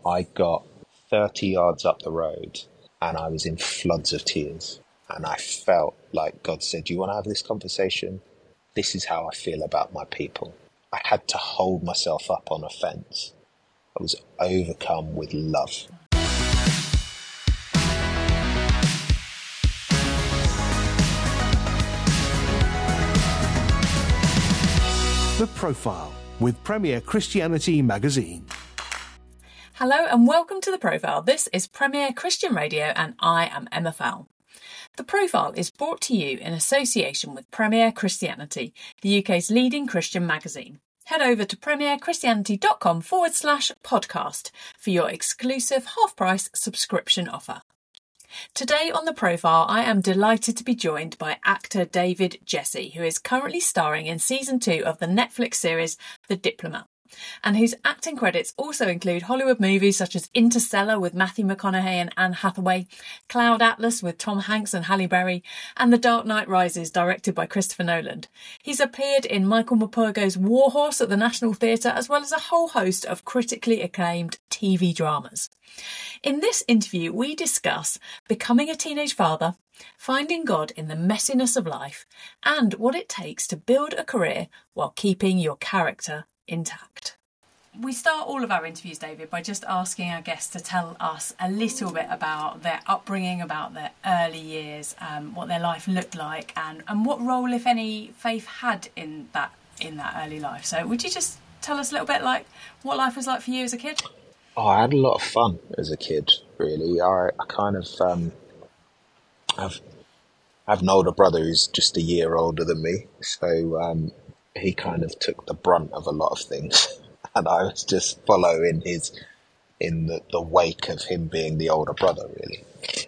I got 30 yards up the road and I was in floods of tears. And I felt like God said, "Do you want to have this conversation? This is how I feel about my people." I had to hold myself up on a fence. I was overcome with love. The Profile with Premier Christianity Magazine. Hello and welcome to The Profile. This is Premier Christian Radio and I am Emma Fowle. The Profile is brought to you in association with Premier Christianity, the UK's leading Christian magazine. Head over to premierchristianity.com/podcast for your exclusive half-price subscription offer. Today on The Profile, I am delighted to be joined by actor David Jesse, who is currently starring in season 2 of the Netflix series The Diplomat, and whose acting credits also include Hollywood movies such as Interstellar with Matthew McConaughey and Anne Hathaway, Cloud Atlas with Tom Hanks and Halle Berry, and The Dark Knight Rises directed by Christopher Nolan. He's appeared in Michael Morpurgo's War Horse at the National Theatre, as well as a whole host of critically acclaimed TV dramas. In this interview, we discuss becoming a teenage father, finding God in the messiness of life, and what it takes to build a career while keeping your character intact. We start all of our interviews, David, by just asking our guests to tell us a little bit about their upbringing, about their early years, what their life looked like, and what role, if any, faith had in that early life. So would you just tell us a little bit like what life was like for you as a kid? Oh, I had a lot of fun as a kid, really. I kind of have an older brother who's just a year older than me, so he kind of took the brunt of a lot of things, and I was just following in the wake of him being the older brother, really.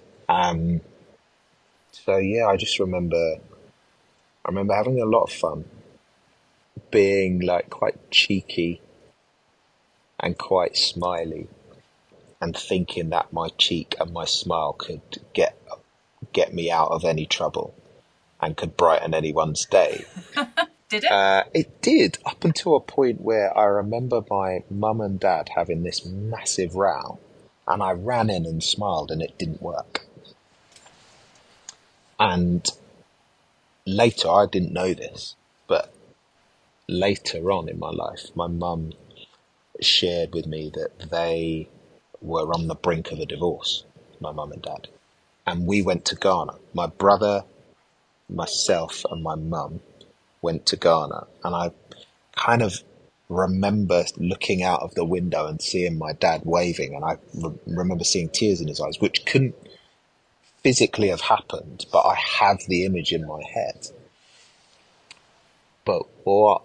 So yeah, I remember having a lot of fun, being like quite cheeky and quite smiley, and thinking that my cheek and my smile could get me out of any trouble and could brighten anyone's day. Did it? It did, up until a point where I remember my mum and dad having this massive row, and I ran in and smiled and it didn't work. And later, I didn't know this, but later on in my life, my mum shared with me that they were on the brink of a divorce, my mum and dad. And we went to Ghana. My brother, myself and my mum went to Ghana, and I kind of remember looking out of the window and seeing my dad waving, and I remember seeing tears in his eyes, which couldn't physically have happened, but I have the image in my head. But what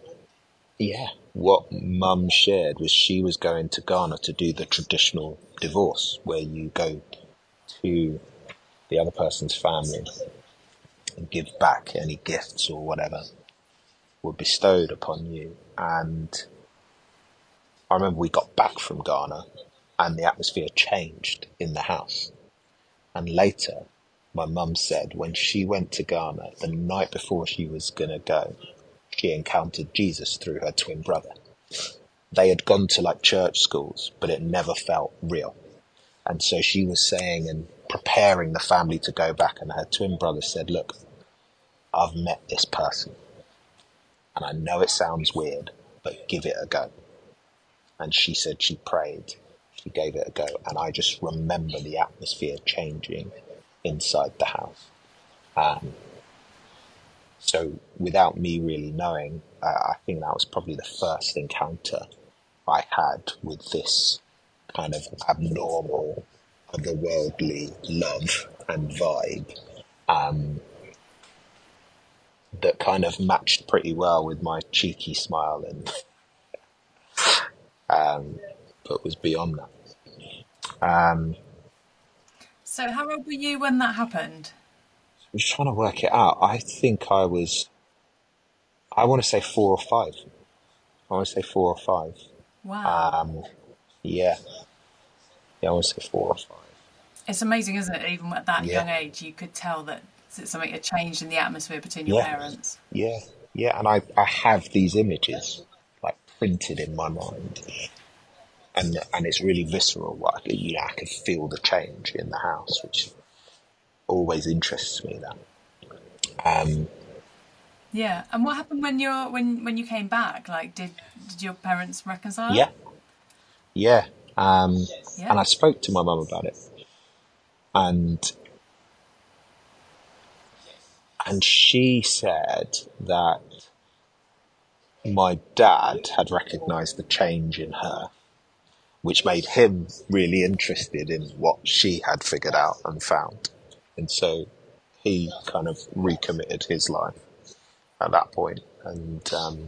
mum shared was she was going to Ghana to do the traditional divorce, where you go to the other person's family and give back any gifts or whatever were bestowed upon you. And I remember we got back from Ghana and the atmosphere changed in the house. And later, my mum said when she went to Ghana, the night before she was going to go, she encountered Jesus through her twin brother. They had gone to like church schools, but it never felt real. And so she was saying and preparing the family to go back, and her twin brother said, "Look, I've met this person. And I know it sounds weird, but give it a go." And she said she prayed, she gave it a go. And I just remember the atmosphere changing inside the house. So without me really knowing, I think that was probably the first encounter I had with this kind of abnormal, otherworldly love and vibe. That kind of matched pretty well with my cheeky smile, and but was beyond that. So how old were you when that happened? I was trying to work it out. I think I want to say 4 or 5. I want to say 4 or 5. Wow. Yeah, I want to say 4 or 5. It's amazing, isn't it? Even at that young age, you could tell that something had changed in the atmosphere between your parents. Yeah, and I have these images like printed in my mind. and it's really visceral. I could feel the change in the house, which always interests me. Yeah. And what happened when you came back? Like, did your parents reconcile? Yeah. And Yeah. I spoke to my mum about it, and she said that my dad had recognised the change in her, which made him really interested in what she had figured out and found. And so he kind of recommitted his life at that point. And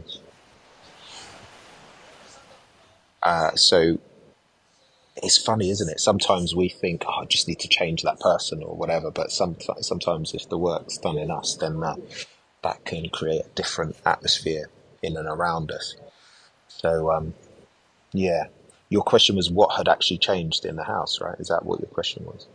so it's funny, isn't it? Sometimes we think, I just need to change that person or whatever. But sometimes if the work's done in us, then that can create a different atmosphere in and around us. So, yeah. Your question was what had actually changed in the house, right? Is that what your question was?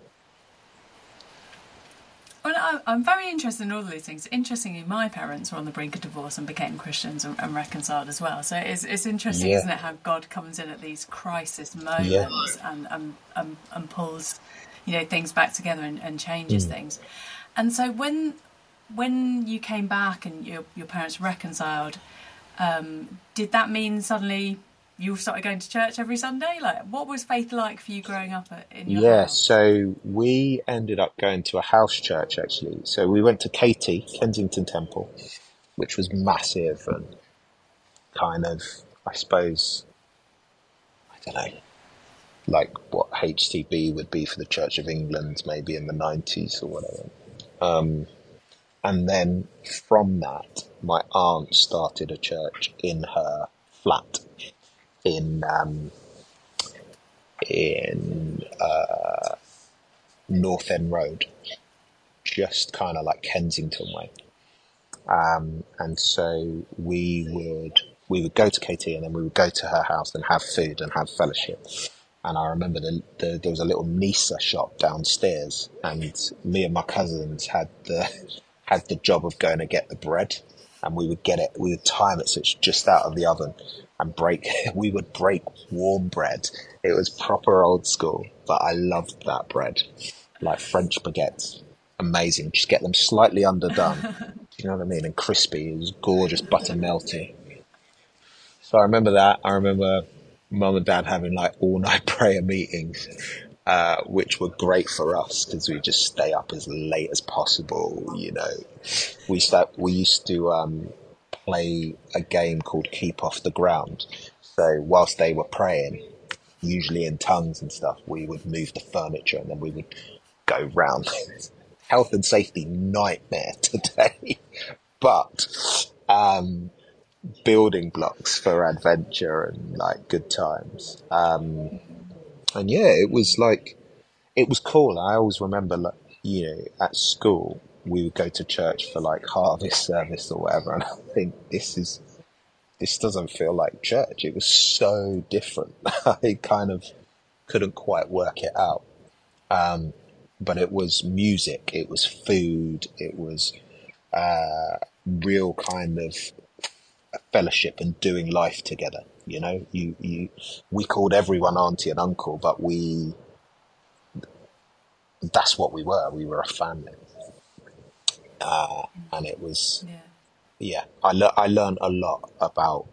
Well, I'm very interested in all of these things. Interestingly, my parents were on the brink of divorce and became Christians and reconciled as well. So it's interesting, isn't it, how God comes in at these crisis moments and pulls, things back together and changes things. And so when you came back and your parents reconciled, did that mean suddenly you started going to church every Sunday? Like, what was faith like for you growing up in your house? So we ended up going to a house church, actually. So we went to KT, Kensington Temple, which was massive and kind of, I suppose, I don't know, like what HTB would be for the Church of England, maybe in the 90s or whatever. And then from that, my aunt started a church in her flat in North End Road, just kind of like Kensington way. And so we would go to KT and then we would go to her house and have food and have fellowship. And I remember there was a little Nisa shop downstairs, and me and my cousins had the job of going to get the bread, and we would time it so it's just out of the oven and we would break warm bread. It was proper old school, but I loved that bread. Like French baguettes. Amazing. Just get them slightly underdone. Do you know what I mean? And crispy. It was gorgeous, butter melty. So I remember that. I remember Mum and Dad having like all-night prayer meetings, which were great for us because we just stay up as late as possible. We used to play a game called Keep Off the Ground. So whilst they were praying, usually in tongues and stuff, we would move the furniture and then we would go round. Health and safety nightmare today, but building blocks for adventure and like good times. And yeah, it was cool. I always remember, at school we would go to church for like harvest service or whatever, and I think this doesn't feel like church. It was so different. I kind of couldn't quite work it out. But it was music, it was food, it was real kind of fellowship and doing life together. We called everyone auntie and uncle, but that's what we were. We were a family. And it was, I learned a lot about,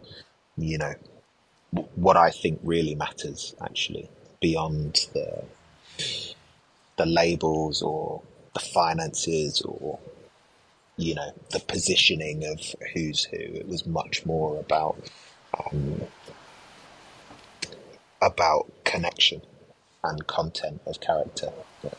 what I think really matters, actually, beyond the labels or the finances or, the positioning of who's who. It was much more about connection and content of character.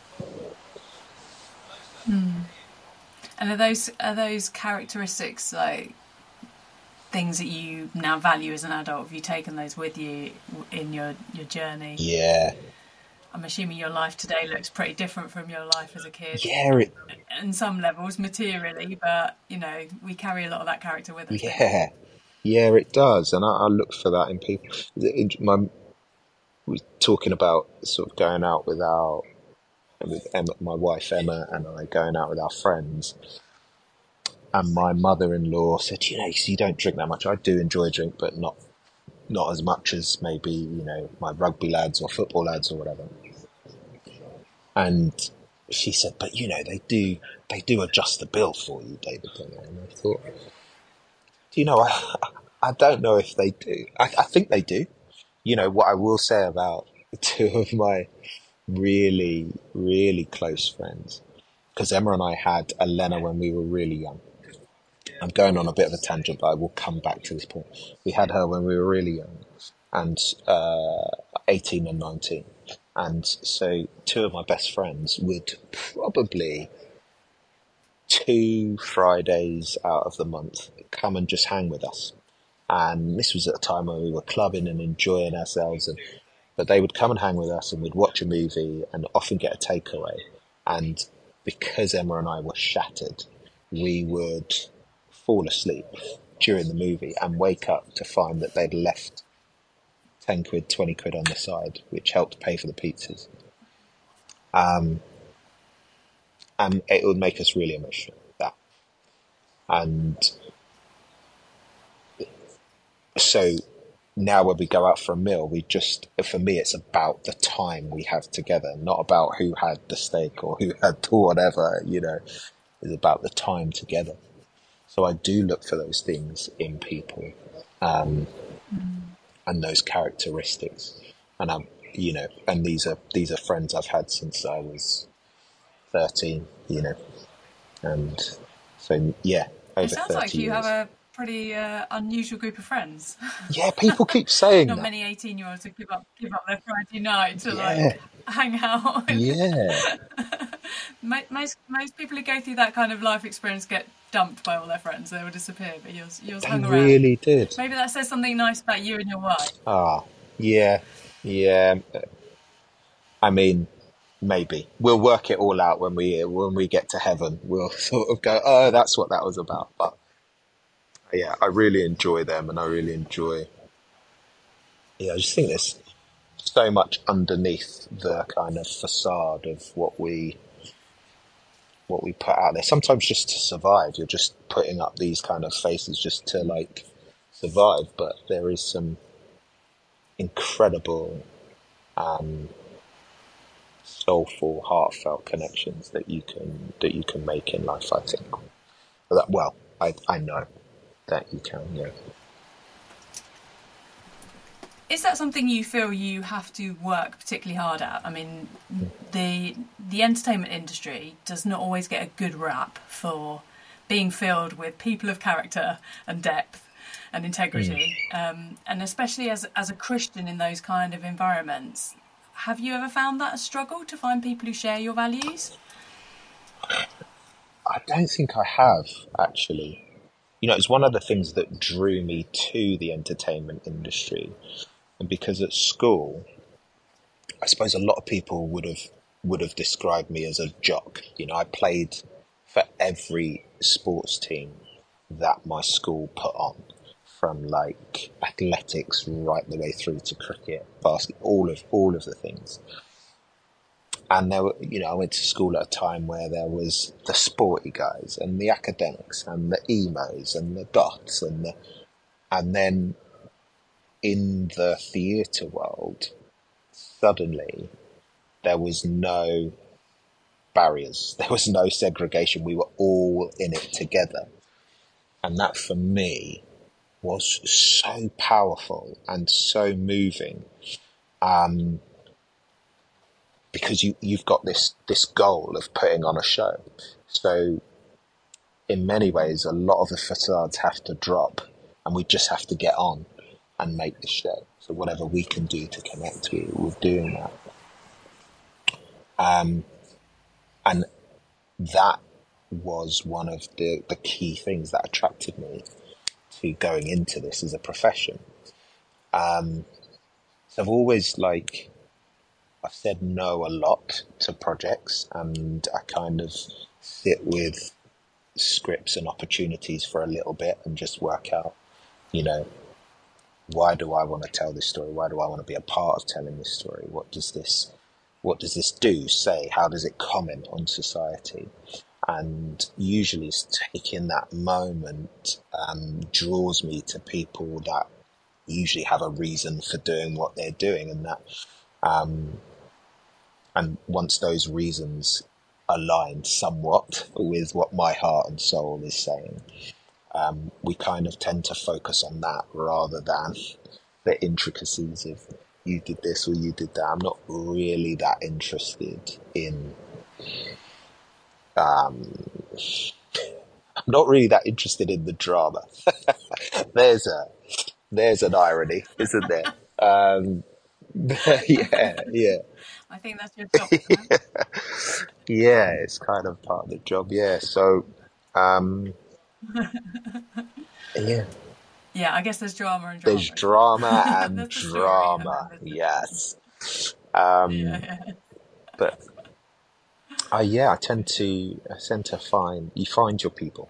And are those characteristics like things that you now value as an adult? Have you taken those with you in your journey? Yeah. I'm assuming your life today looks pretty different from your life as a kid. Yeah. In some levels, materially, but, we carry a lot of that character with us. Yeah. Yeah, it does. And I look for that in people. We're talking about sort of going out with Emma, my wife Emma, and I going out with our friends. And my mother-in-law said, you don't drink that much. I do enjoy a drink, but not not as much as maybe, you know, my rugby lads or football lads or whatever. And she said, but you know, they do adjust the bill for you, David. And I thought, do you know, I don't know if they do. I think they do. You know, what I will say about two of my really, really close friends, because Emma and I had Elena when we were really young. I'm going on a bit of a tangent, but I will come back to this point. We had her when we were really young, and 18 and 19. And so two of my best friends would probably 2 Fridays out of the month come and just hang with us. And this was at a time when we were clubbing and enjoying ourselves. But they would come and hang with us, and we'd watch a movie and often get a takeaway. And because Emma and I were shattered, we would fall asleep during the movie and wake up to find that they'd left 10 quid, 20 quid on the side, which helped pay for the pizzas. And it would make us really emotional, that. And so now when we go out for a meal, for me, it's about the time we have together, not about who had the steak or who had whatever, you know. It's about the time together. So I do look for those things in people, and those characteristics. And you know, and these are friends I've had since I was 13, you know. And so, yeah, over 30 years. It sounds like you have a pretty unusual group of friends. Yeah, people keep saying Not that. many 18-year-olds would give up their Friday night to like hang out. Yeah. Most people who go through that kind of life experience get dumped by all their friends. They will disappear, but yours hung around. They really did. Maybe that says something nice about you and your wife. Yeah. I mean, maybe we'll work it all out when we get to heaven. We'll sort of go, oh, that's what that was about. But yeah, I really enjoy them, and I really enjoy. Yeah, I just think there's so much underneath the kind of facade of what we put out there. Sometimes just to survive, you're just putting up these kind of faces just to like survive. But there is some incredible, soulful, heartfelt connections that you can make in life, I think. I know that you can, yeah. Is that something you feel you have to work particularly hard at? I mean, the entertainment industry does not always get a good rap for being filled with people of character and depth and integrity, and especially as a Christian in those kind of environments. Have you ever found that a struggle to find people who share your values? I don't think I have, actually. You know, it's one of the things that drew me to the entertainment industry. And because at school, I suppose a lot of people would have described me as a jock. You know, I played for every sports team that my school put on, from like athletics right the way through to cricket, basketball, all of the things. And there were, you know, I went to school at a time where there was the sporty guys and the academics and the emos and the goths and then in the theatre world, suddenly there was no barriers. There was no segregation. We were all in it together. And that for me was so powerful and so moving. Because you've got this goal of putting on a show. So in many ways, a lot of the facades have to drop and we just have to get on and make the show. So whatever we can do to connect, we're doing that. And that was one of the key things that attracted me to going into this as a profession. So I've always I've said no a lot to projects, and I kind of sit with scripts and opportunities for a little bit and just work out, you know, why do I want to tell this story? Why do I want to be a part of telling this story? What does this do, say? How does it comment on society? And usually taking that moment draws me to people that, usually have a reason for doing what they're doing, and that and once those reasons align somewhat with what my heart and soul is saying, we kind of tend to focus on that rather than the intricacies of you did this or you did that. I'm not really that interested in I'm not really that interested in the drama. There's an irony, isn't there? Yeah. I think that's your job, isn't it? Yeah, it's kind of part of the job. Yeah. So, yeah, Yeah, I guess there's drama and there's drama. drama and There's the story, and drama. then there's Yes. yeah. But yeah, I tend to find your people,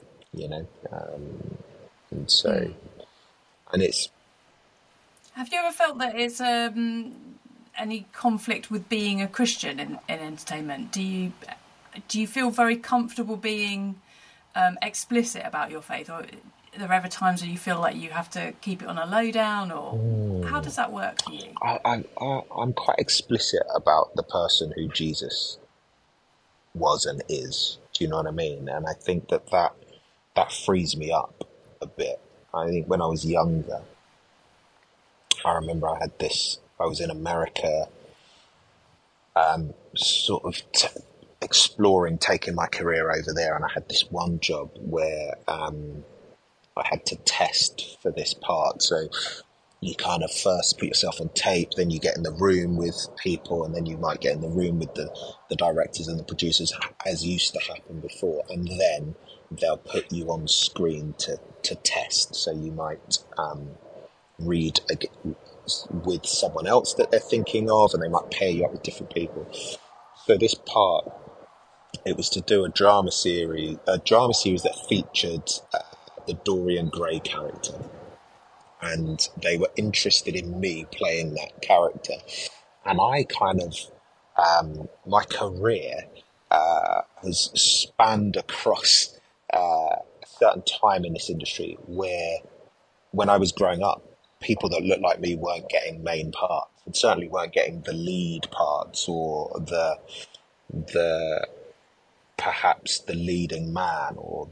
and so, and it's, Have you ever felt that it's any conflict with being a Christian in entertainment? Do you feel very comfortable being explicit about your faith, or are there ever times where you feel like you have to keep it on a lowdown, or how does that work for you? I'm quite explicit about the person who Jesus was and is. Do you know what I mean? And I think that frees me up a bit. I think when I was younger, I remember I was in America, sort of exploring, taking my career over there, and I had this one job where I had to test for this part. So you kind of first put yourself on tape, then you get in the room with people, and then you might get in the room with the directors and the producers, as used to happen before, and then they'll put you on screen to test. So you might read with someone else that they're thinking of, and they might pair you up with different people. So this part, it was to do a drama series that featured the Dorian Gray character, and they were interested in me playing that character. And I kind of, my career has spanned across a certain time in this industry where, when I was growing up, people that looked like me weren't getting main parts, and certainly weren't getting the lead parts or the perhaps the leading man, or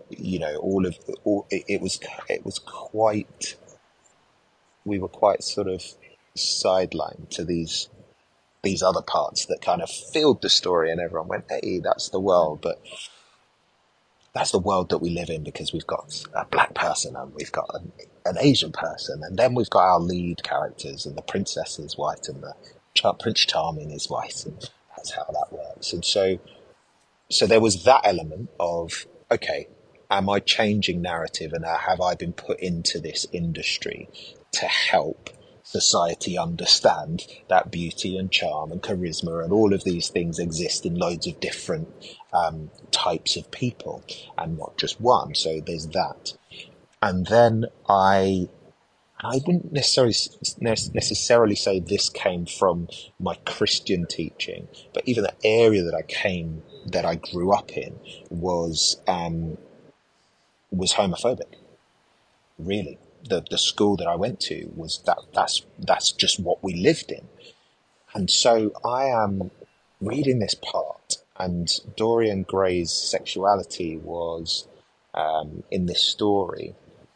it was quite, we were quite sort of sidelined to these other parts that kind of filled the story, and everyone went, hey, that's the world. But that's the world that we live in, because we've got a black person and we've got an Asian person, and then we've got our lead characters, and the princess is white and the Prince Charming is white, and that's how that works. And so there was that element of, okay, am I changing narrative, and have I been put into this industry to help society understand that beauty and charm and charisma and all of these things exist in loads of different types of people, and not just one. So there's that. And then I wouldn't necessarily say this came from my Christian teaching, but even the area that I grew up in was homophobic. Really, the school that I went to was that's just what we lived in. And so I am reading this part, and Dorian Gray's sexuality was in this story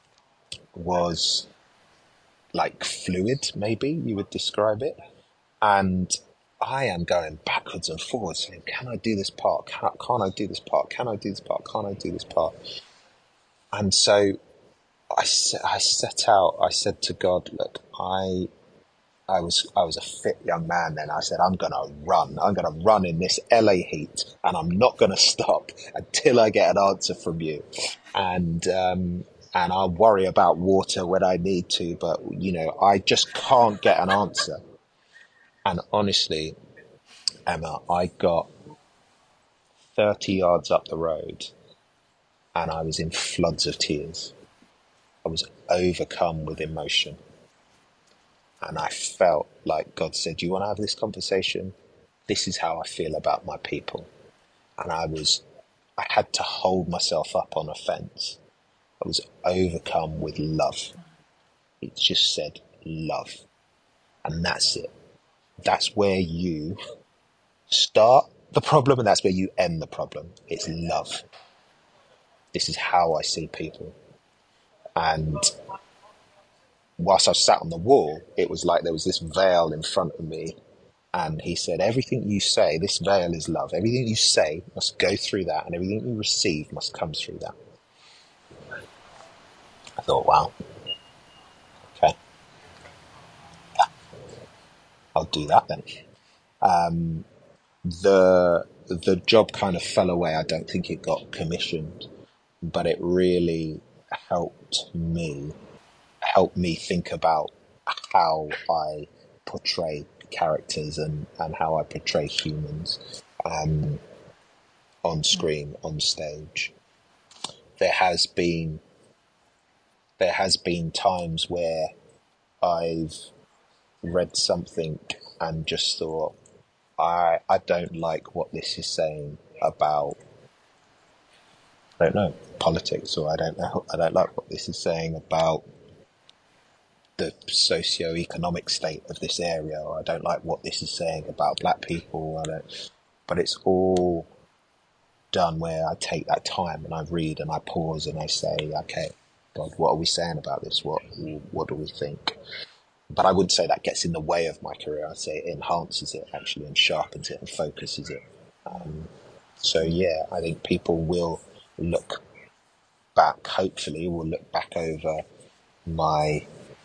was like fluid, maybe you would describe it. And I am going backwards and forwards saying, can I do this part? Can't I do this part? Can I do this part? Can't I do this part? And so I set out, I said to God, look, I was a fit young man then. I said, I'm going to run in this LA heat, and I'm not going to stop until I get an answer from you. And I'll worry about water when I need to, but I just can't get an answer. And honestly, Emma, I got 30 yards up the road and I was in floods of tears. I was overcome with emotion. And I felt like God said, do you want to have this conversation? This is how I feel about my people. And I had to hold myself up on a fence. I was overcome with love. It just said, love. And that's it. That's where you start the problem and that's where you end the problem. It's love. This is how I see people. And whilst I sat on the wall, it was like there was this veil in front of me. And he said, everything you say, this veil is love. Everything you say must go through that, and everything you receive must come through that. I thought, wow. Okay. Yeah. I'll do that then. The job kind of fell away. I don't think it got commissioned, but it really helped me think about how I portray characters and how I portray humans on screen, on stage. There has been times where I've read something and just thought, I don't like what this is saying about, I don't know, politics, or I don't like what this is saying about the socio-economic state of this area, or I don't like what this is saying about black people. But it's all done where I take that time and I read and I pause and I say, okay, God, what are we saying about this? What do we think? But I wouldn't say that gets in the way of my career. I'd say it enhances it actually and sharpens it and focuses it. So yeah, I think people will look back, hopefully will look back over my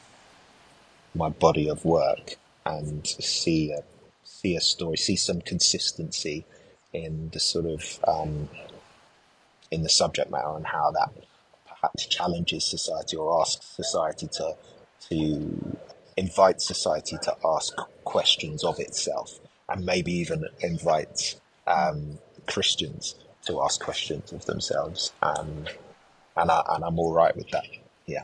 body of work and see a story, see some consistency in the sort of in the subject matter and how that perhaps challenges society or asks society to invite society to ask questions of itself, and maybe even invites Christians to ask questions of themselves. And I'm all right with that. Yeah.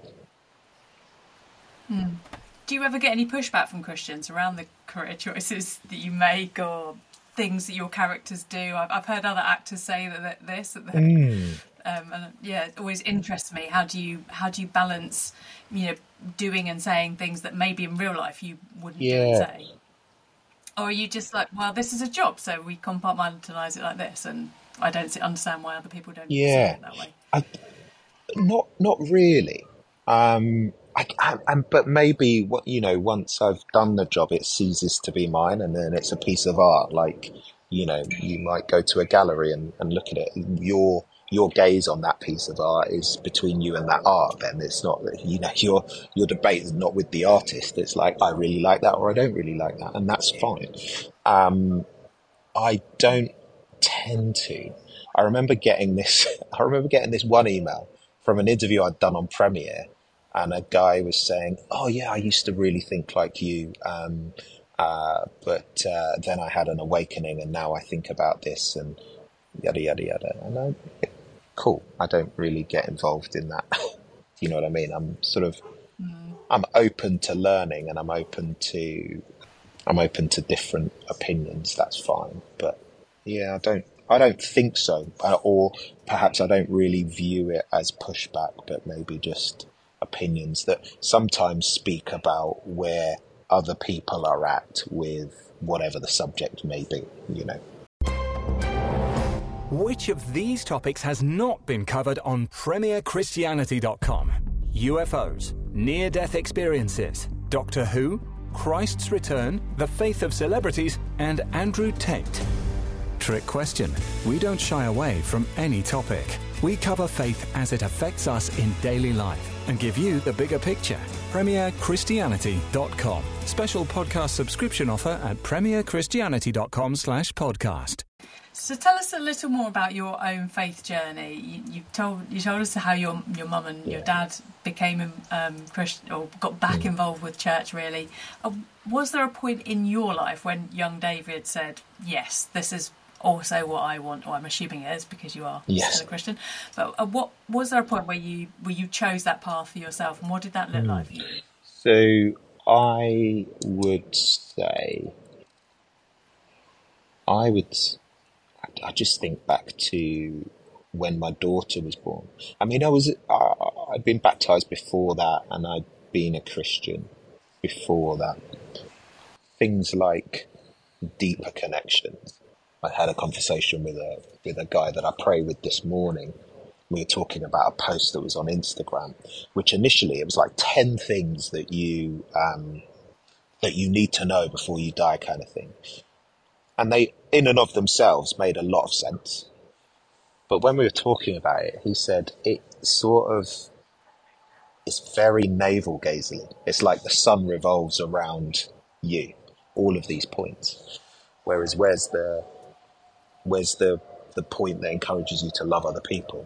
Do you ever get any pushback from Christians around the career choices that you make or things that your characters do? I've heard other actors say that and yeah, it always interests me. How do you balance, doing and saying things that maybe in real life you wouldn't do and say? Or are you just like, well, this is a job, so we compartmentalise it like this, and I don't understand why other people don't see it that way? Not really. But maybe once I've done the job, it ceases to be mine, and then it's a piece of art. Like, you might go to a gallery and look at it. Your gaze on that piece of art is between you and that art. Then it's not, your debate is not with the artist. It's like, I really like that, or I don't really like that, and that's fine. I don't tend to. I remember getting this one email from an interview I'd done on Premiere. And a guy was saying, oh yeah, I used to really think like you, but then I had an awakening and now I think about this and yada, yada, yada. And cool. I don't really get involved in that. You know what I mean? I'm sort of, I'm open to learning and I'm open to different opinions. That's fine. But yeah, I don't think so. Or perhaps I don't really view it as pushback, but maybe just opinions that sometimes speak about where other people are at with whatever the subject may be, Which of these topics has not been covered on PremierChristianity.com? UFOs, near-death experiences, Doctor Who, Christ's return, the faith of celebrities, and Andrew Tate. Trick question. We don't shy away from any topic. We cover faith as it affects us in daily life and give you the bigger picture. PremierChristianity.com. Special podcast subscription offer at PremierChristianity.com/podcast. So tell us a little more about your own faith journey. You told us how your mum and your dad became Christian, or got back involved with church. Really, was there a point in your life when young David said, "Yes, this is also what I want"? Or I'm assuming it is because you are still a Christian. But what was there a point where you chose that path for yourself, and what did that look like for you? So I would say I just think back to when my daughter was born. I mean, I'd been baptized before that, and I'd been a Christian, before that. Things like deeper connections. I had a conversation with a guy that I pray with this morning. We were talking about a post that was on Instagram, which initially it was like 10 things that you need to know before you die, kind of thing. And they, in and of themselves, made a lot of sense. But when we were talking about it, he said it's very navel-gazing. It's like the sun revolves around you, all of these points. Whereas where's the point that encourages you to love other people?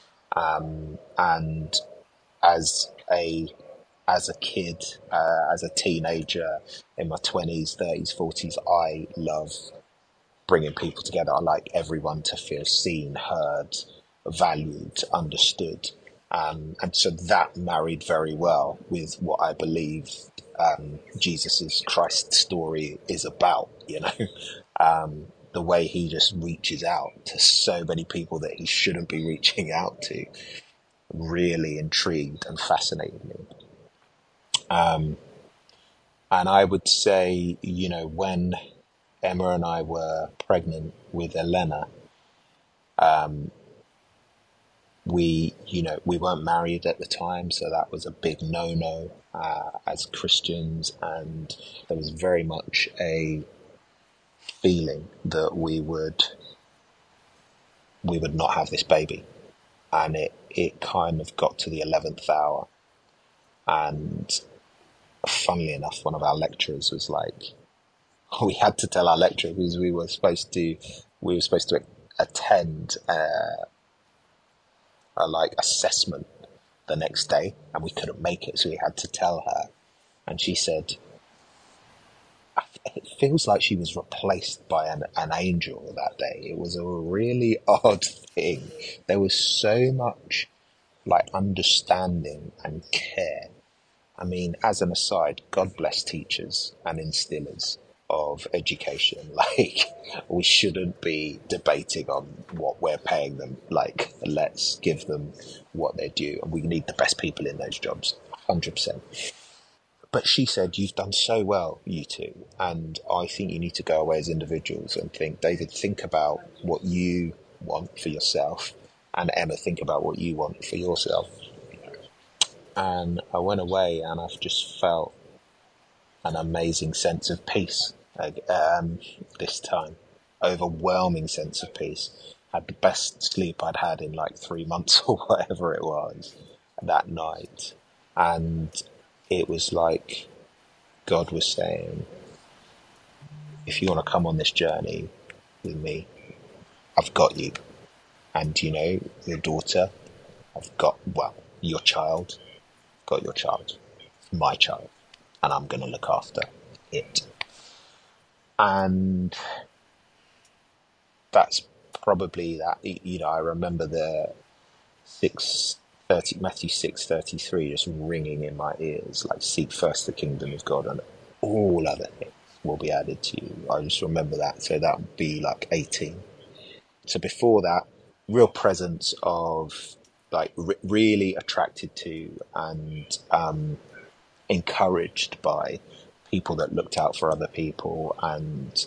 And as a kid, as a teenager, in my 20s, 30s, 40s, I love bringing people together. I like everyone to feel seen, heard, valued, understood. And so that married very well with what I believe Jesus's Christ story is about, you know. The way he just reaches out to so many people that he shouldn't be reaching out to really intrigued and fascinated me. And I would say, you know, when Emma and I were pregnant with Elena, we weren't married at the time, so that was a big no-no as Christians, and there was very much a feeling that we would not have this baby. And it kind of got to the 11th hour, and funnily enough, one of our lecturers was like, we had to tell our lecturer because we were supposed to attend a like assessment the next day, and we couldn't make it, so we had to tell her. And she said, it feels like she was replaced by an angel that day. It was a really odd thing. There was so much like understanding and care. I mean, as an aside, God bless teachers and instillers of education. Like, we shouldn't be debating on what we're paying them. Like, let's give them what they're due, and we need the best people in those jobs, 100%. But she said, you've done so well, you two, and I think you need to go away as individuals and think, David, think about what you want for yourself, and Emma, think about what you want for yourself. And I went away, and I've just felt an amazing sense of peace this time. Overwhelming sense of peace. Had the best sleep I'd had in like 3 months or whatever it was that night. And it was like God was saying, if you want to come on this journey with me, I've got you. And, you know, your daughter, your child, got your child, my child, and I'm going to look after it. And that's probably that. You know, I remember the Matthew 6:33 just ringing in my ears, like, seek first the kingdom of God and all other things will be added to you. I just remember that. So that would be like 18. So before that, real presence of like really attracted to and encouraged by people that looked out for other people, and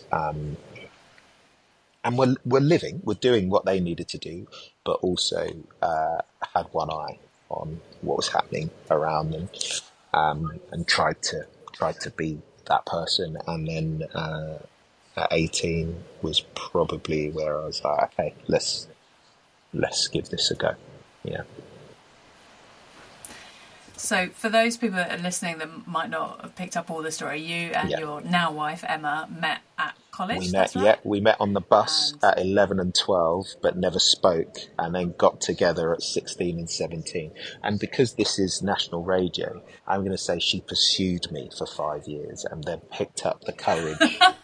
we're doing what they needed to do, but also had one eye on what was happening around them, and tried to be that person. And then at 18 was probably where I was like, okay, let's give this a go. Yeah. So for those people that are listening that might not have picked up all the story, you and your now wife Emma met at college. We met on the bus at 11 and 12, but never spoke, and then got together at 16 and 17. And because this is national radio, I'm going to say she pursued me for 5 years and then picked up the courage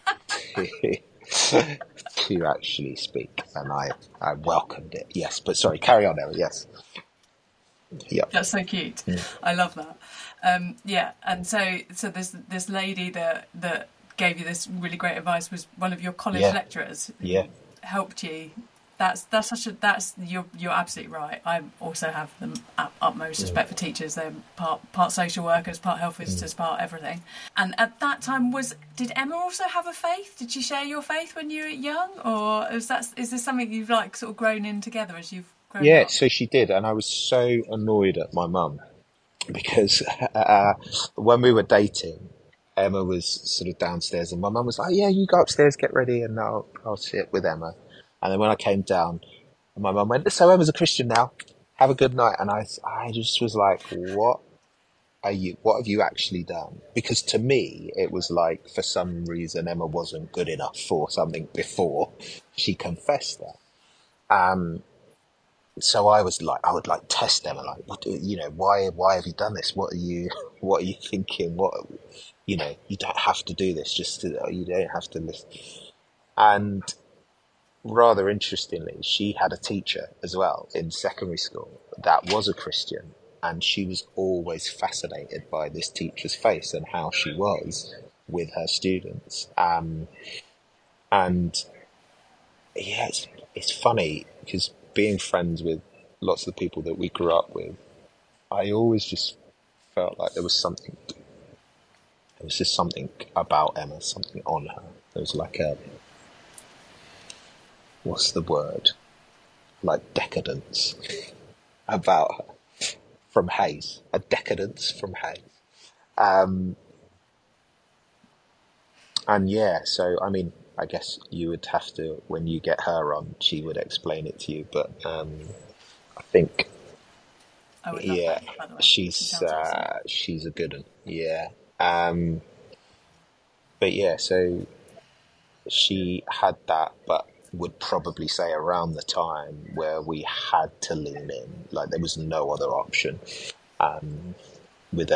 to actually speak, and I welcomed it. Yes, but sorry, carry on, Emma. Yes. Yeah, that's so cute. I love that. And so this lady that gave you this really great advice was one of your college lecturers who helped you You're absolutely right. I also have the utmost respect for teachers. They're part social workers, part health visitors, part everything. And at that time, did Emma also have a faith? Did she share your faith when you were young, or is this something you've like sort of grown in together as you've grown up? So she did, and I was so annoyed at my mum because when we were dating, Emma was sort of downstairs, and my mum was like, "Yeah, you go upstairs, get ready, and I'll sit with Emma." And then when I came down, my mum went, "So Emma's a Christian now. Have a good night." And I just was like, "What have you actually done?" Because to me, it was like, for some reason, Emma wasn't good enough for something before she confessed that. So I would test Emma, like, why have you done this? What are you thinking? You don't have to do this. You don't have to listen. And rather interestingly, she had a teacher as well in secondary school that was a Christian, and she was always fascinated by this teacher's face and how she was with her students. And yeah, it's funny because being friends with lots of the people that we grew up with, I always just felt like there was just something about Emma, something on her. There was like what's the word? Like decadence about her from Hayes. A decadence from Hayes. And yeah, so I mean, I guess you would have to, when you get her on, she would explain it to you. But I think, that, by the way. she's a good one. Yeah. But yeah, so she had that, but would probably say around the time where we had to lean in, like there was no other option, with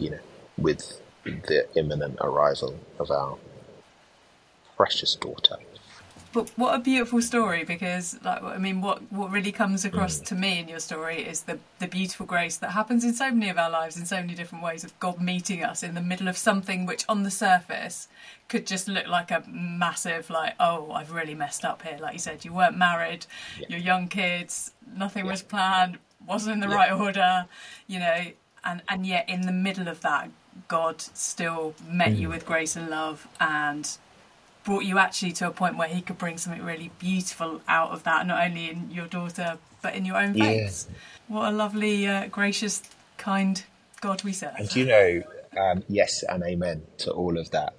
the imminent arrival of our precious daughter. But what a beautiful story, because what really comes across to me in your story is the beautiful grace that happens in so many of our lives in so many different ways, of God meeting us in the middle of something which on the surface could just look like a massive, like, oh, I've really messed up here. Like you said, you weren't married, you're young kids, nothing was planned, wasn't in the right order, and yet in the middle of that, God still met you with grace and love and brought you actually to a point where he could bring something really beautiful out of that, not only in your daughter, but in your own faith. What a lovely, gracious, kind God we serve. And yes and amen to all of that.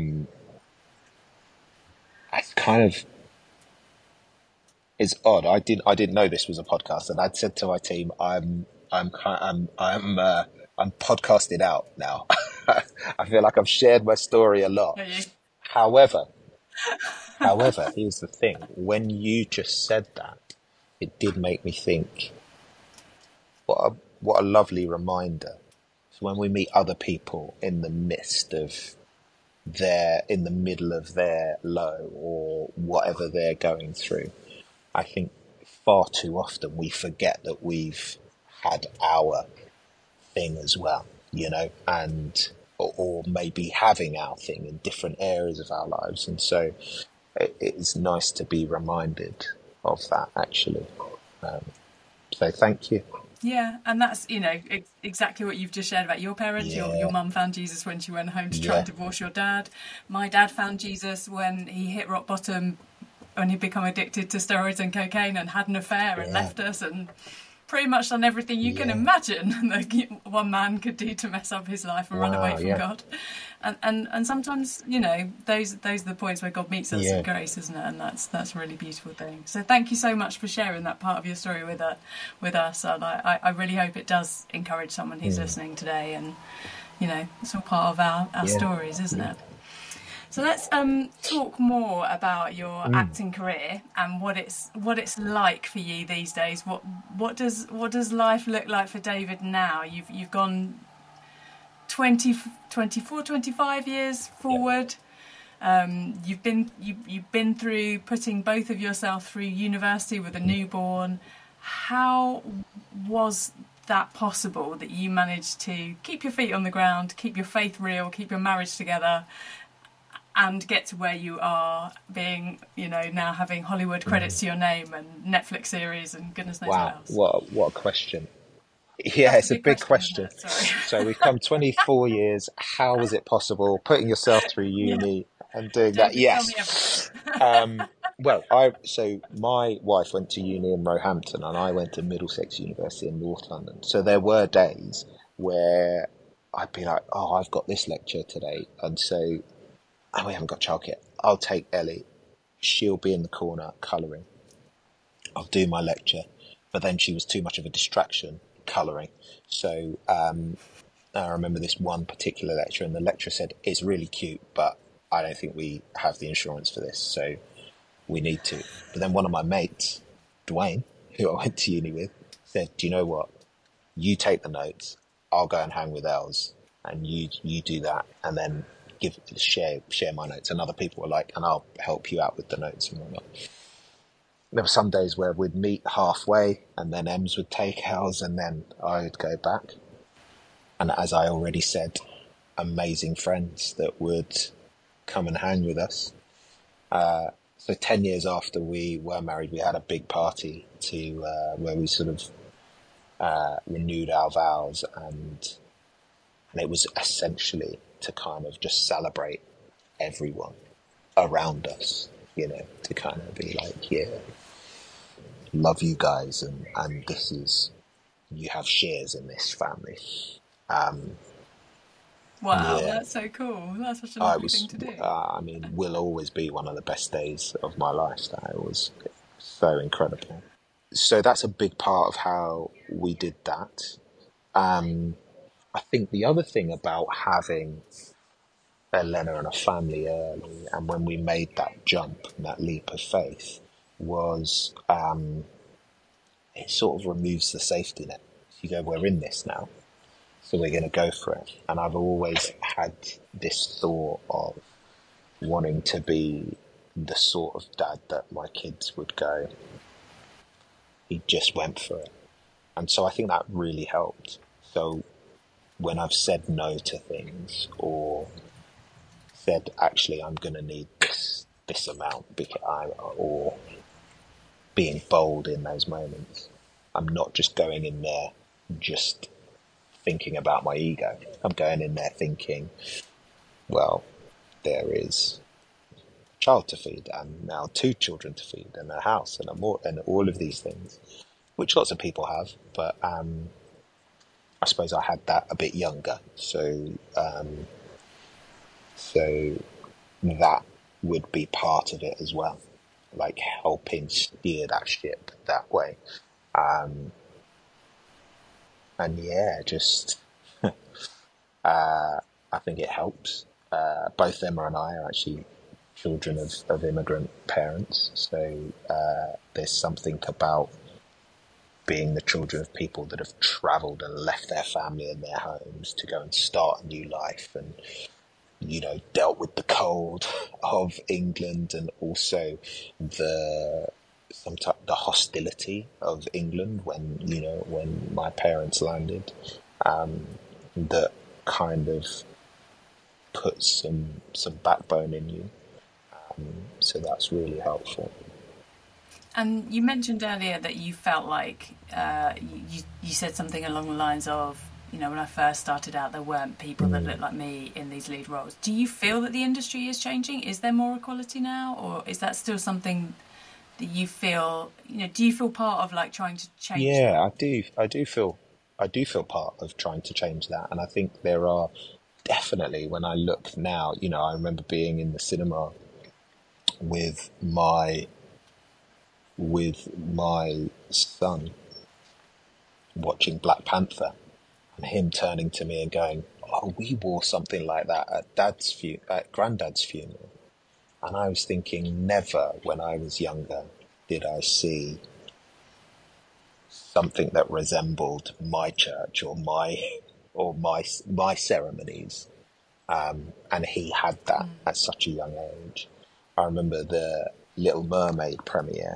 It's odd. I didn't know this was a podcast, and I'd said to my team, I'm podcasted out now. I feel like I've shared my story a lot. However, here's the thing. When you just said that, it did make me think, what a lovely reminder. So when we meet other people in the middle of their low or whatever they're going through, I think far too often we forget that we've had our thing as well, and or maybe having our thing in different areas of our lives. And so it's nice to be reminded of that, actually. So thank you. Yeah, and that's, exactly what you've just shared about your parents. Yeah. Your mum found Jesus when she went home to try and divorce your dad. My dad found Jesus when he hit rock bottom, when he'd become addicted to steroids and cocaine and had an affair and left us, and pretty much done everything you can imagine that one man could do to mess up his life and run away from God. And sometimes, those are the points where God meets us in grace, isn't it? And that's a really beautiful thing. So thank you so much for sharing that part of your story with us. And I really hope it does encourage someone who's listening today. And, it's all part of our stories, isn't it? So let's talk more about your acting career and what it's like for you these days. What does life look like for David now? You've gone 25 years forward. You've been through putting both of yourself through university with a newborn. How was that possible, that you managed to keep your feet on the ground, keep your faith real, keep your marriage together, and get to where you are, being, you know, now having Hollywood credits to your name and Netflix series and goodness knows Wow, what else. what a question. Yeah, That's it's a big question. So we've come 24 years. How was it possible? Putting yourself through uni and doing that? Yes. Well, so my wife went to uni in Roehampton and I went to Middlesex University in North London. So there were days where I'd be like, oh, I've got this lecture today. And we haven't got childcare. I'll take Ellie. She'll be in the corner colouring. I'll do my lecture. But then she was too much of a distraction colouring. So I remember this one particular lecture, and the lecturer said, it's really cute, but I don't think we have the insurance for this, so we need to. But then one of my mates, Dwayne, who I went to uni with, said, do you know what? You take the notes, I'll go and hang with Els, and you do that, and then share my notes. And other people were like, and I'll help you out with the notes and whatnot. There were some days where we'd meet halfway, and then Ems would take Els, and then I would go back. And as I already said, amazing friends that would come and hang with us. So 10 years after we were married, we had a big party where we sort of renewed our vows, and it was essentially to kind of just celebrate everyone around us, you know, to kind of be like, yeah, love you guys, and this is, you have shares in this family. Wow, yeah. That's so cool. That's such a lovely thing to do. I mean, will always be one of the best days of my life. That was so incredible. So that's a big part of how we did that. I think the other thing about having Elena and a family early, and when we made that jump, that leap of faith, was it sort of removes the safety net. You go, we're in this now, so we're going to go for it. And I've always had this thought of wanting to be the sort of dad that my kids would go, he just went for it. And so I think that really helped. So when I've said no to things, or said, actually, I'm going to need this amount, or being bold in those moments, I'm not just going in there just thinking about my ego. I'm going in there thinking, well, there is a child to feed, and now 2 children to feed, and a house, and all of these things, which lots of people have, but I suppose I had that a bit younger, so that would be part of it as well, like helping steer that ship that way. And yeah, just I think it helps. Both Emma and I are actually children of immigrant parents, so there's something about being the children of people that have travelled and left their family and their homes to go and start a new life, and, you know, dealt with the cold of England, and also the hostility of England when my parents landed, that kind of puts some backbone in you. So that's really helpful. And you mentioned earlier that you felt like you said something along the lines of, you know, when I first started out, there weren't people that looked like me in these lead roles. Do you feel that the industry is changing? Is there more equality now, or is that still something that you feel, you know, do you feel part of like trying to change? Yeah, I do feel part of trying to change that. And I think there are definitely, when I look now, you know, I remember being in the cinema with my son watching Black Panther, and him turning to me and going, oh, we wore something like that at Granddad's funeral. And I was thinking, never when I was younger did I see something that resembled my church or my ceremonies. And he had that at such a young age. I remember the Little Mermaid premiere.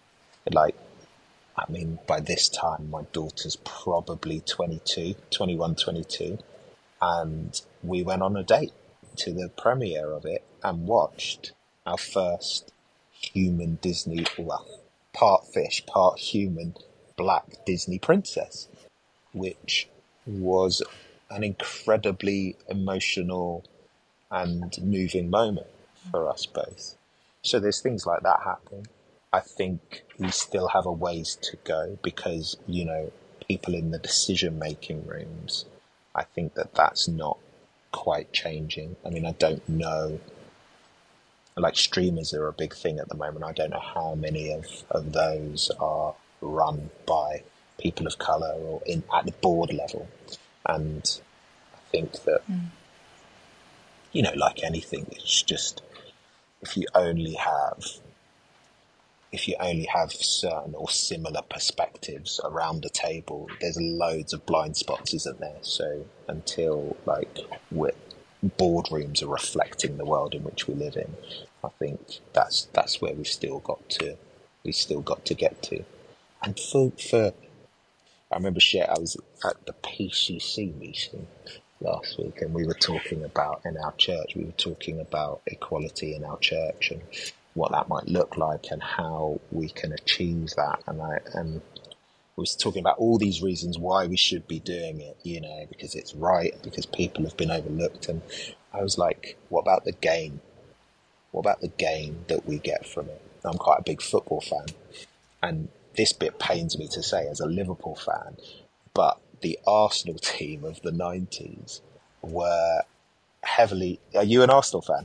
By this time, my daughter's probably 21, 22. And we went on a date to the premiere of it and watched our first human Disney, well, part fish, part human, black Disney princess, which was an incredibly emotional and moving moment for us both. So there's things like that happening. I think we still have a ways to go because, you know, people in the decision-making rooms, I think that that's not quite changing. I mean, I don't know, like streamers are a big thing at the moment. I don't know how many of those are run by people of colour or at the board level. And I think that, you know, like anything, it's just, if you only have certain or similar perspectives around the table, there's loads of blind spots, isn't there? So until like boardrooms are reflecting the world in which we live in, I think that's where we've still got to get to. And for I remember I was at the PCC meeting last week, and we were talking about equality in our church and what that might look like and how we can achieve that. And I was talking about all these reasons why we should be doing it, you know, because it's right, because people have been overlooked. And I was like, what about the gain? What about the gain that we get from it? I'm quite a big football fan, and this bit pains me to say as a Liverpool fan, but the Arsenal team of the 90s were heavily... Are you an Arsenal fan?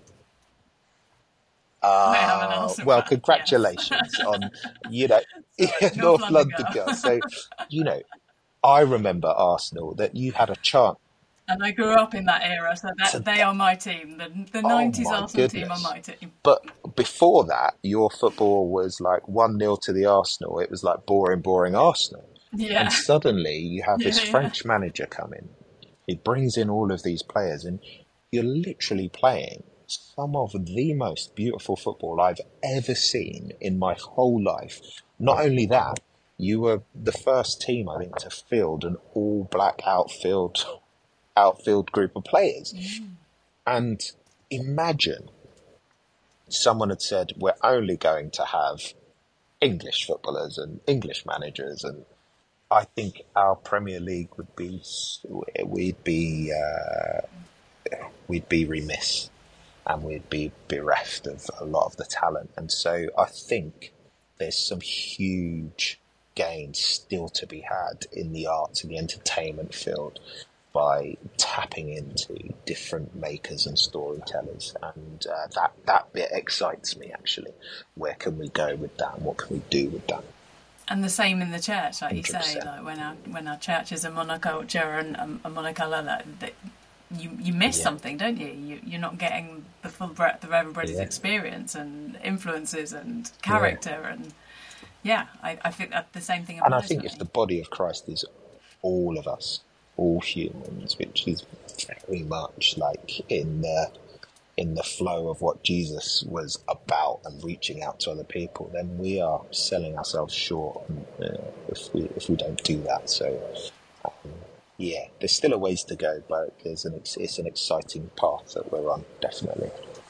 I am an Arsenal well, fan, congratulations yes. on, you know, North London girl. So, you know, I remember Arsenal, that you had a chance. And I grew up in that era, so they are my team. The 90s Arsenal team are my team. But before that, your football was like 1-0 to the Arsenal. It was like boring Arsenal. Yeah. And suddenly you have this French manager come in. He brings in all of these players, and you're literally playing some of the most beautiful football I've ever seen in my whole life. Not only that, you were the first team, I think, to field an all-black outfield group of players. And imagine someone had said, we're only going to have English footballers and English managers, and I think our Premier League would be remiss, and we'd be bereft of a lot of the talent. And so I think there's some huge gains still to be had in the arts and the entertainment field by tapping into different makers and storytellers. And that bit excites me, actually. Where can we go with that? And what can we do with that? And the same in the church, like 100%. You say, like when our church is a monoculture and a monocolour, that you miss something, don't you? You're not getting the full breadth of everybody's experience and influences and character, and I think that the same thing applies. And I think if the body of Christ is all of us, all humans, which is very much like in the flow of what Jesus was about and reaching out to other people, then we are selling ourselves short if we don't do that. So there's still a ways to go, but it's an exciting path that we're on, definitely.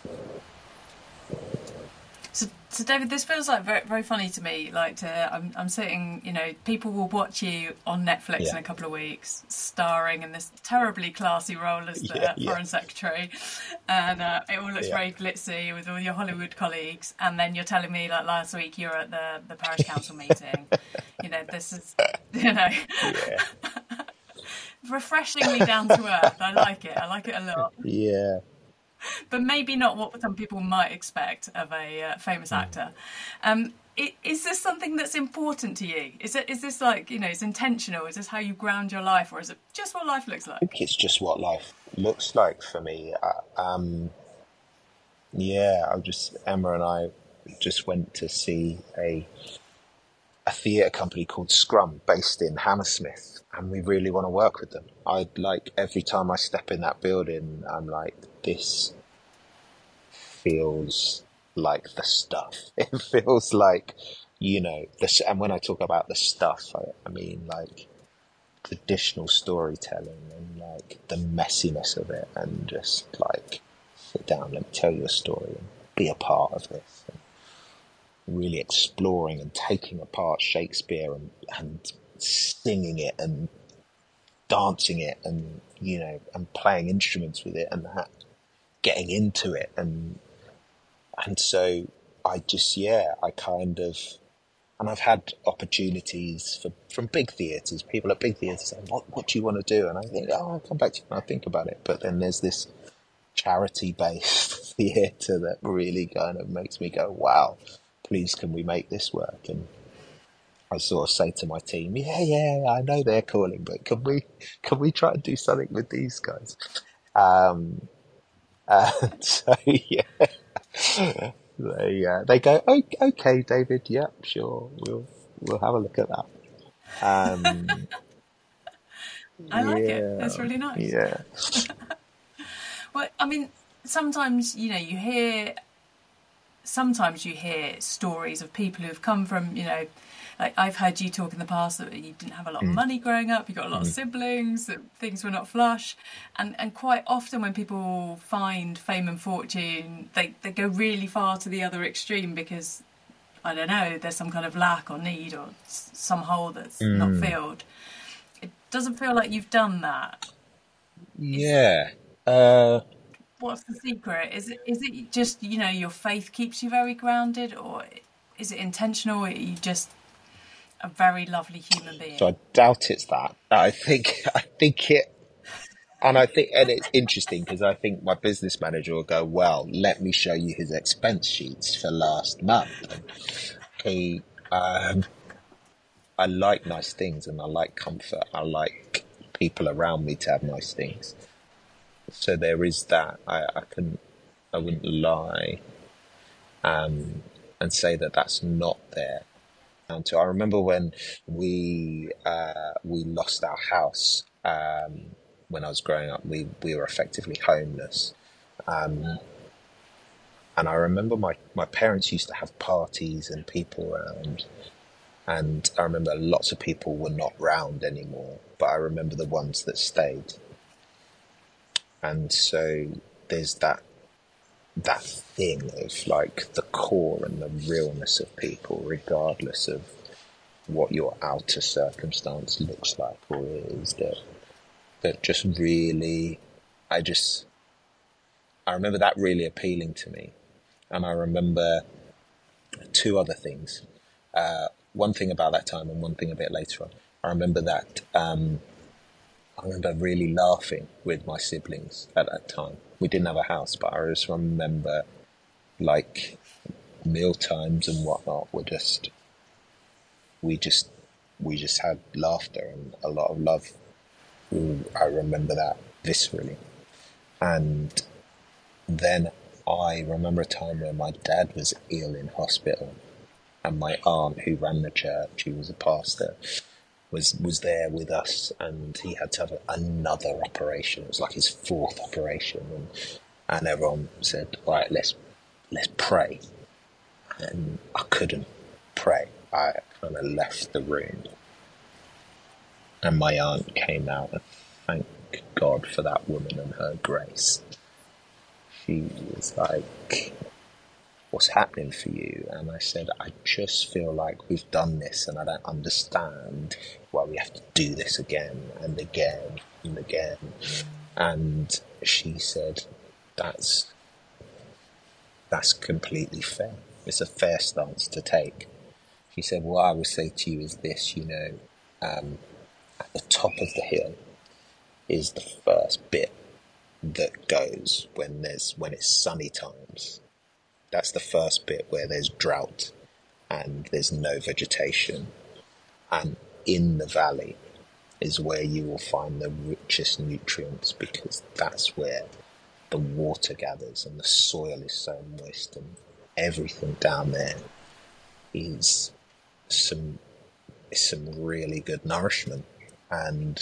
So David, this feels like very, very funny to me. Like I'm sitting, you know, people will watch you on Netflix in a couple of weeks, starring in this terribly classy role as the Foreign Secretary, and it all looks very glitzy with all your Hollywood colleagues. And then you're telling me, like last week, you're at the parish council meeting. You know, this is, you know, refreshingly down to earth. I like it a lot. Yeah. But maybe not what some people might expect of a famous actor. Is this something that's important to you? Is this like, you know, it's intentional? Is this how you ground your life, or is it just what life looks like? I think it's just what life looks like for me. Emma and I just went to see a theatre company called Scrum, based in Hammersmith, and we really want to work with them. Every time I step in that building, I'm like, this feels like the stuff. It feels like, you know, and when I talk about the stuff, I mean like traditional storytelling and like the messiness of it, and just like sit down, let me tell you a story and be a part of this. And really exploring and taking apart Shakespeare and singing it and dancing it and, you know, and playing instruments with it and that, getting into it. And so I just, I kind of, and I've had opportunities from big theatres, people at big theatres saying, what do you want to do? And I think, I'll come back to you and I'll think about it. But then there's this charity-based theatre that really kind of makes me go, wow, please can we make this work? And I sort of say to my team, I know they're calling, but can we try and do something with these guys? So they go, okay, David, yeah, sure, we'll have a look at that. I like it. That's really nice. Yeah. Well, I mean, sometimes, you know, you hear stories of people who've come from, you know, like I've heard you talk in the past that you didn't have a lot of money growing up, you got a lot of siblings, that things were not flush. And quite often when people find fame and fortune, they go really far to the other extreme because, I don't know, there's some kind of lack or need or some hole that's not filled. It doesn't feel like you've done that. Yeah. What's the secret? Is it just, you know, your faith keeps you very grounded, or is it intentional? Or are you just a very lovely human being? So I doubt it's that. I think it, and it's interesting because I think my business manager will go, well, let me show you his expense sheets for last month. And I like nice things and I like comfort. I like people around me to have nice things. So there is that. I wouldn't lie and say that that's not there. And so I remember when we lost our house when I was growing up. We were effectively homeless, and I remember my parents used to have parties and people around, and I remember lots of people were not round anymore, but I remember the ones that stayed. And so there's that thing of like the core and the realness of people, regardless of what your outer circumstance looks like or is, that just really, I remember that really appealing to me. And I remember two other things. One thing about that time and one thing a bit later on. I remember that I remember really laughing with my siblings at that time. We didn't have a house, but I just remember like meal times and whatnot were just, we just had laughter and a lot of love. I remember that viscerally. And then I remember a time where my dad was ill in hospital and my aunt, who ran the church, who was a pastor, was there with us, and he had to have another operation. It was like his fourth operation, and everyone said, right, let's pray. And I couldn't pray. I kind of left the room, and my aunt came out, and thank God for that woman and her grace. She was like, what's happening for you? And I said, I just feel like we've done this and I don't understand why we have to do this again and again and again. And she said, that's completely fair. It's a fair stance to take. She said, what I would say to you is this, you know, at the top of the hill is the first bit that goes when it's sunny times. That's the first bit where there's drought and there's no vegetation. And in the valley is where you will find the richest nutrients, because that's where the water gathers and the soil is so moist, and everything down there is some really good nourishment. And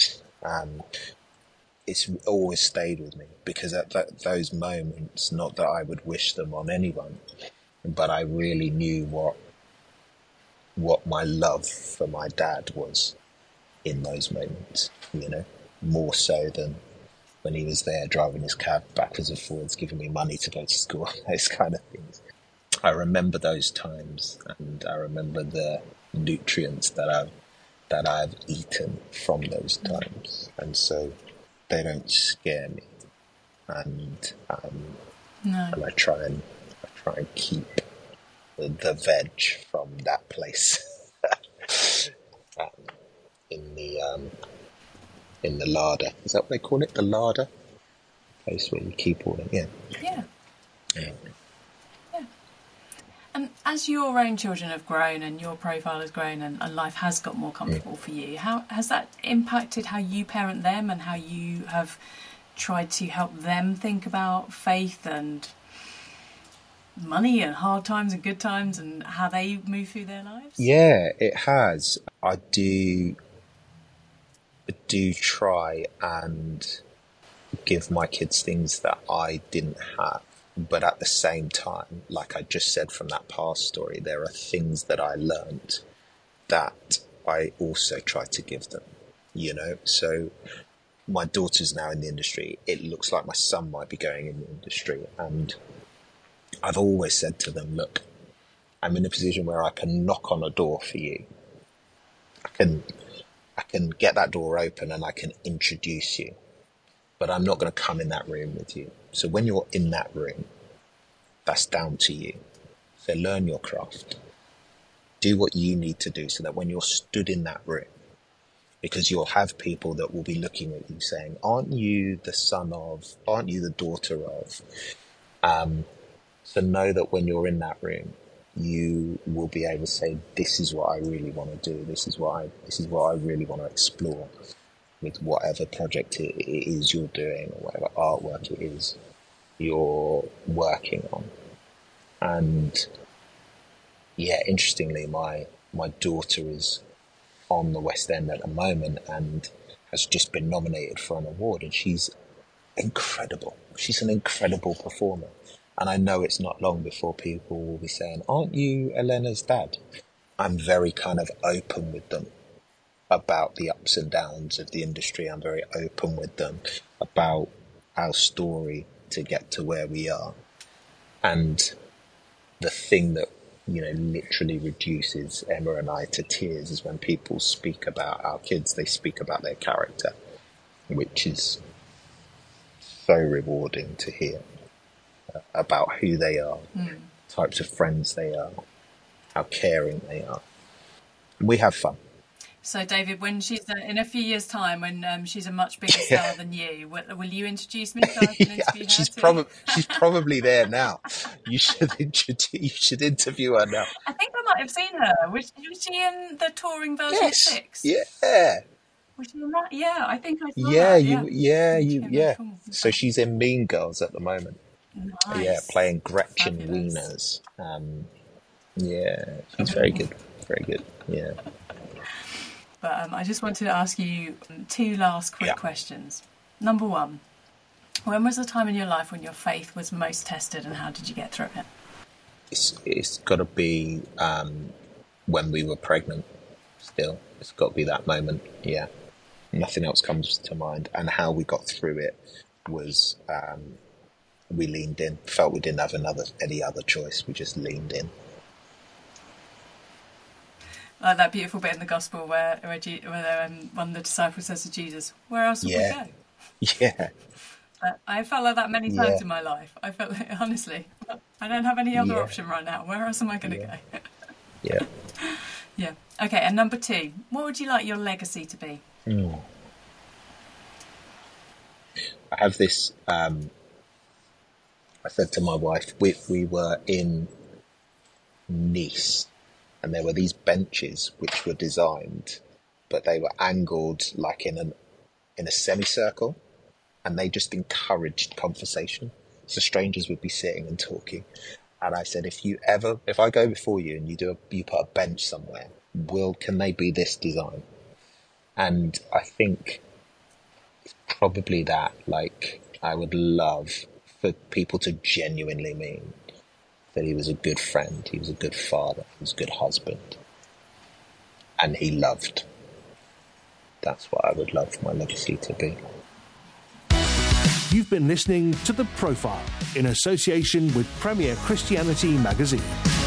it's always stayed with me, because at those moments, not that I would wish them on anyone, but I really knew what my love for my dad was in those moments, you know, more so than when he was there driving his cab backwards and forwards, giving me money to go to school, those kind of things. I remember those times, and I remember the nutrients that I've eaten from those times, and so they don't scare me. And and I try and keep the veg from that place. In the larder. Is that what they call it? The larder? Place where you keep all the... Yeah. And as your own children have grown and your profile has grown and life has got more comfortable for you, how has that impacted how you parent them and how you have tried to help them think about faith and money and hard times and good times and how they move through their lives? Yeah, it has. I do try and give my kids things that I didn't have. But at the same time, like I just said from that past story, there are things that I learned that I also try to give them, you know? So my daughter's now in the industry. It looks like my son might be going in the industry. And I've always said to them, look, I'm in a position where I can knock on a door for you. I can get that door open and I can introduce you. But I'm not going to come in that room with you. So when you're in that room, that's down to you. So learn your craft. Do what you need to do so that when you're stood in that room, because you'll have people that will be looking at you saying, aren't you the son of, aren't you the daughter of? So know that when you're in that room, you will be able to say, this is what I really want to do. This is what I really want to explore with whatever project it is you're doing or whatever artwork it is you're working on. And yeah, interestingly, my daughter is on the West End at the moment and has just been nominated for an award, and she's incredible. She's an incredible performer. And I know it's not long before people will be saying, aren't you Elena's dad? I'm very kind of open with them about the ups and downs of the industry. I'm very open with them about our story to get to where we are. And the thing that, you know, literally reduces Emma and I to tears is when people speak about our kids, they speak about their character, which is so rewarding to hear about who they are, types of friends they are, how caring they are. And we have fun. So, David, when she's in a few years' time, when she's a much bigger star than you, will you introduce me so I can interview her? She's probably there now. You should interview her now. I think I might have seen her. Was she in the touring version 6? Yeah. Was she in that? Yeah, I think I saw that. Yeah. Cool. So she's in Mean Girls at the moment. Nice. Yeah, playing Gretchen Wieners. She's very good. Very good. Yeah. But I just wanted to ask you 2 last quick questions. Number 1, when was the time in your life when your faith was most tested and how did you get through it? It's got to be when we were pregnant still. It's got to be that moment, yeah. Nothing else comes to mind. And how we got through it was we leaned in, felt we didn't have any other choice. We just leaned in. Like that beautiful bit in the gospel where one of the disciples says to Jesus, where else would we go? Yeah. I felt like that many times in my life. I felt like, honestly, I don't have any other option right now. Where else am I going to go? Yeah. Yeah. Okay, and number 2, what would you like your legacy to be? I have this, I said to my wife, we were in Nice, and there were these benches which were designed, but they were angled like in a semicircle, and they just encouraged conversation. So strangers would be sitting and talking. And I said, if I go before you and you put a bench somewhere, can they be this design? And I think it's probably that, like, I would love for people to genuinely mean that he was a good friend, he was a good father, he was a good husband, and he loved. That's what I would love my legacy to be. You've been listening to The Profile in association with Premier Christianity Magazine.